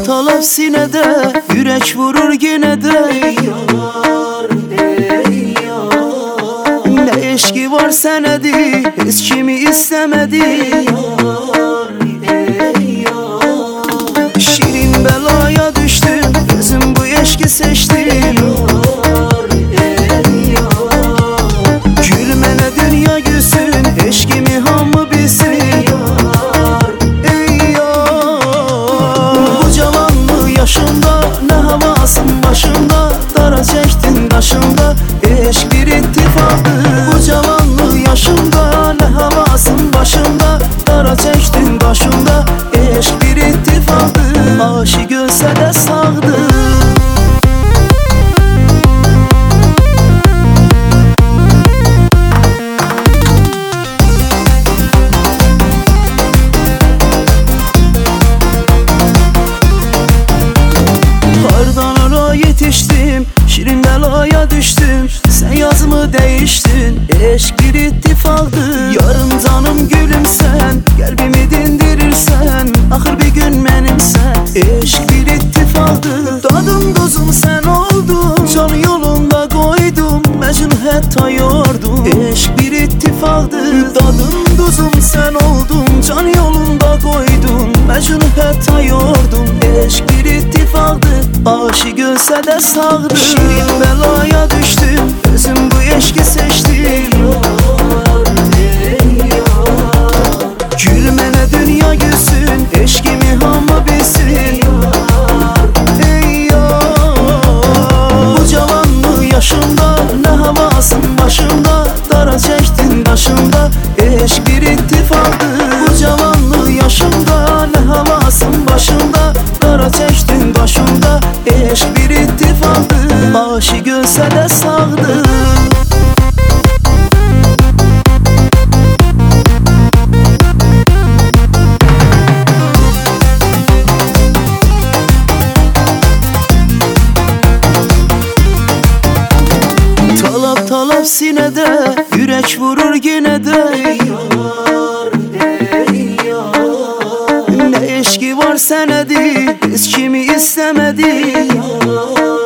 Talap talap sinede, yürek vurur yine de. Ne eşki var senedi, hiç kimi istemedi. Şirin belaya düştüm, gözüm bu eşki seçtim. Gülmene dünya gülsün, eşkimi hamı bilsin. Bu cavanlı yaşında, ne havasın başında, dara çektin kaşında, eşk bir ittifaktı. Bu cavanlı yaşında, ne havasın başında, dara çektin başında, eşk bir ittifaktı. Aşık ölse de sağdı. Yetiştim, şirin belaya düştüm. Sen yazımı değiştin, eşk bir ittifaktı. Yarım canım gülüm sen, kalbimi dindirirsen, ahır bir gün benimsen, eşk bir ittifaktı. Tadım tuzum sen oldun, can yolunda koydum, Mecnun hatta yordum, eşk bir ittifaktı. Tadım tuzum sen oldun, can yolunda koydum, Mecnun hatta yordum, eşk bir ittifaktı. Aşık ölse de sağdı. Şirin belaya düştüm, özüm bu eşki seçtim. Gülmene dünya gülsün, eşkimi hamı bilsin. Bu cavanlı yaşında, ne havasın başında, dara çektin kaşında, eşk bir ittifaktı. Bu cavanlı yaşında, ne havasın başında, dara çektin kaşında, eşk bir ittifaktı. Aşık ölse de sağdı. Talap talap sinede, yürek vurur yine de. Ne eşki var senedi, hiç kimi istemedi.